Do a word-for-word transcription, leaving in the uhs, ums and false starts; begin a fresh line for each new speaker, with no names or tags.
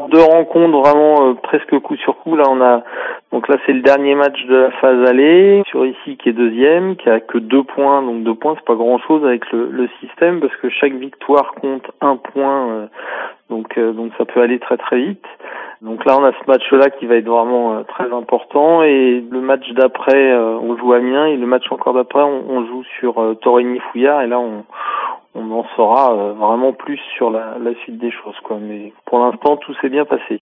deux rencontres vraiment euh, presque coup sur coup. Là, on a donc là c'est le dernier match de la phase aller sur ici qui est deuxième, qui a que deux points. Donc deux points, c'est pas grand chose avec le, le système parce que chaque victoire compte un point. Euh, donc euh, donc ça peut aller très très vite. Donc là, on a ce match-là qui va être vraiment euh, très important et le match d'après, euh, on joue Amiens et le match encore d'après, on, on joue sur euh, Torigny-Fouillard et là, on, on en saura euh, vraiment plus sur la, la suite des choses, quoi. Mais pour l'instant, tout s'est bien passé.